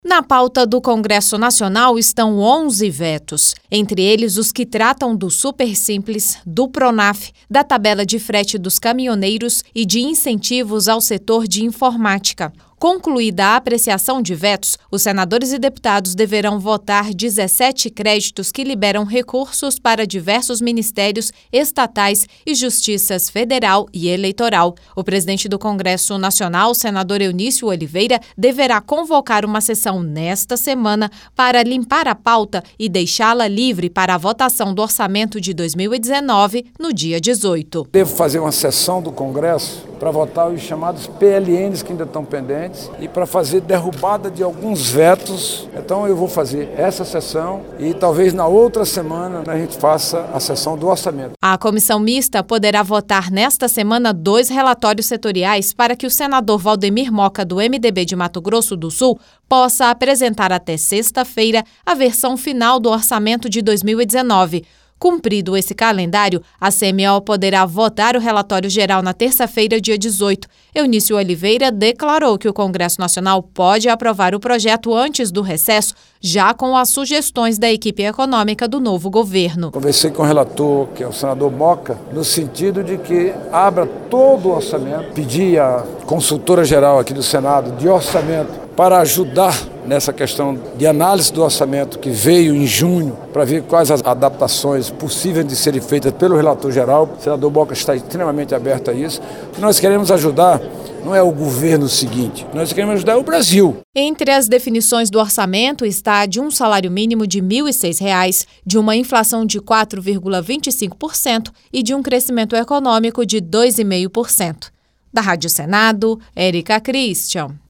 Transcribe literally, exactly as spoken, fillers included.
Na pauta do Congresso Nacional estão onze vetos, entre eles os que tratam do Supersimples, do Pronaf, da tabela de frete dos caminhoneiros e de incentivos ao setor de informática. Concluída a apreciação de vetos, os senadores e deputados deverão votar dezessete créditos que liberam recursos para diversos ministérios estatais e justiças federal e eleitoral. O presidente do Congresso Nacional, senador Eunício Oliveira, deverá convocar uma sessão nesta semana para limpar a pauta e deixá-la livre para a votação do orçamento de dois mil e dezenove no dia dezoito. Devo fazer uma sessão do Congresso para votar os chamados P L Ns que ainda estão pendentes e para fazer derrubada de alguns vetos. Então eu vou fazer essa sessão e talvez na outra semana a gente faça a sessão do orçamento. A comissão mista poderá votar nesta semana dois relatórios setoriais para que o senador Valdemir Moca, do M D B de Mato Grosso do Sul, possa apresentar até sexta-feira a versão final do orçamento de dois mil e dezenove. Cumprido esse calendário, a C M O poderá votar o relatório geral na terça-feira, dia dezoito. Eunício Oliveira declarou que o Congresso Nacional pode aprovar o projeto antes do recesso, já com as sugestões da equipe econômica do novo governo. Conversei com o relator, que é o senador Moca, no sentido de que abra todo o orçamento, pedi à consultora geral aqui do Senado de orçamento para ajudar nessa questão de análise do orçamento que veio em junho, para ver quais as adaptações possíveis de serem feitas pelo relator geral. O senador Moca está extremamente aberto a isso. O que nós queremos ajudar não é o governo seguinte, nós queremos ajudar o Brasil. Entre as definições do orçamento está a de um salário mínimo de mil e seis reais, de uma inflação de quatro vírgula vinte e cinco por cento e de um crescimento econômico de dois vírgula cinco por cento. Da Rádio Senado, Érica Christian.